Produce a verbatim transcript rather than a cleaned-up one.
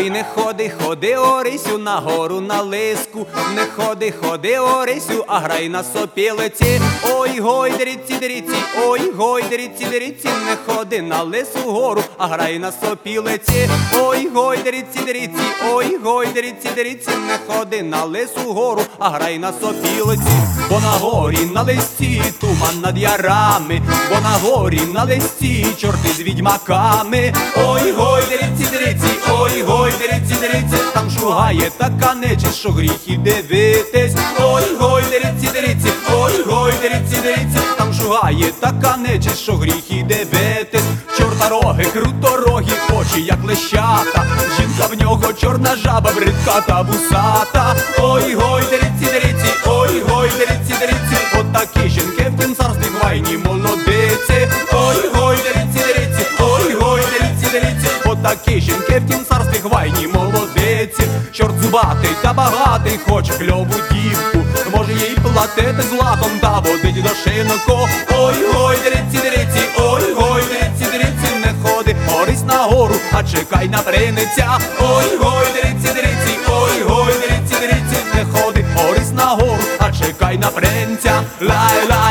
Ой, не ходи, ходи, Орисю, на гору на лиску. Не ходи, ходи, Орисю, а грай на сопілиці. Ой, гой, деріці, деріці, ой, гой, деріці, деріці. Не ходи на лису гору, а грай на сопілиці. Ой, гой, деріці, деріці, ой, гой, деріці, деріці. Не ходи на лису гору, а грай на сопілиці. Бо на горі на листі туман над ярами, бо на горі на листі чорти з відьмаками. Ой, гой, деріці, деріці, ой, гой, деріці, деріці. Там шугає така нечисть, що гріх і дивитись. Ой, гой, деріці, деріці, ой, гой, деріці, деріці. Там шугає така нечисть, що гріх і дивитись. Чорнороги, круторогі, очі як лещата. Жінка в нього чорна жаба, бридка та вусата. Ой, гой, деріці, деріці, ой, гой, деріці, деріці. Отакі жінки в тім царстві гвайні молодиці. Ой, гой, деріці, деріці, ой, гой, деріці, деріці. Отакі жінки в тім царстві гвайні молодиці. Чорт зубатий та багатий хоче кльову дівку, може їй платити златом та водить до шинку. Ой, гой, деріці, деріці, ой, гой, деріці, деріці. Не ходи, Орись на гору, а чекай на принця. Ой, гой, деріці, деріці, ой, гой, деріці, деріці. Не ходи, Орись на гору, а чекай на принця. Лай-лай.